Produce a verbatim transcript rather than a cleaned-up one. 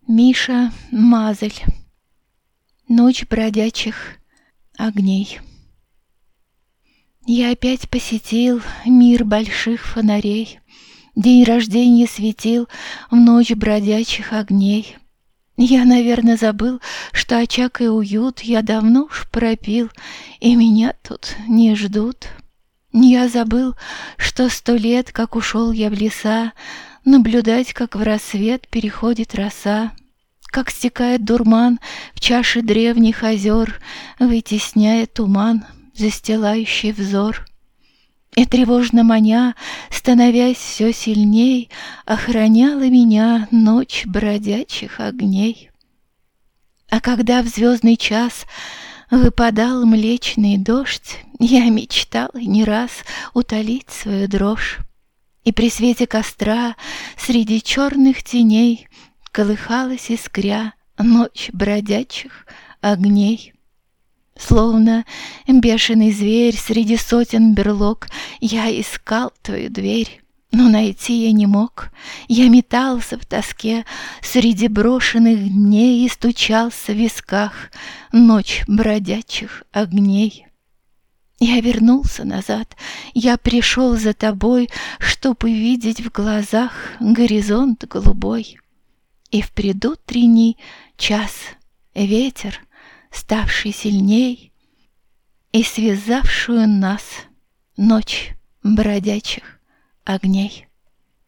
Миша Мазель. Ночь бродячих огней. Я опять посетил мир больших фонарей, день рождения светил в ночь бродячих огней. Я, наверное, забыл, что очаг и уют я давно уж пропил, и меня тут не ждут. Я забыл, что сто лет, как ушел я в леса, наблюдать, как в рассвет переходит роса, как стекает дурман в чаши древних озер, вытесняя туман, застилающий взор. И тревожно маня, становясь все сильней, охраняла меня ночь бродячих огней. А когда в звездный час выпадал млечный дождь, я мечтала не раз утолить свою дрожь. И при свете костра среди черных теней колыхалась искря ночь бродячих огней. Словно бешеный зверь среди сотен берлог, я искал твою дверь, но найти я не мог. Я метался в тоске среди брошенных дней и стучался в висках ночь бродячих огней. Я вернулся назад, я пришел за тобой, чтоб увидеть в глазах горизонт голубой. И в предутренний час ветер, ставший сильней, и связавшую нас ночь бродячих огней.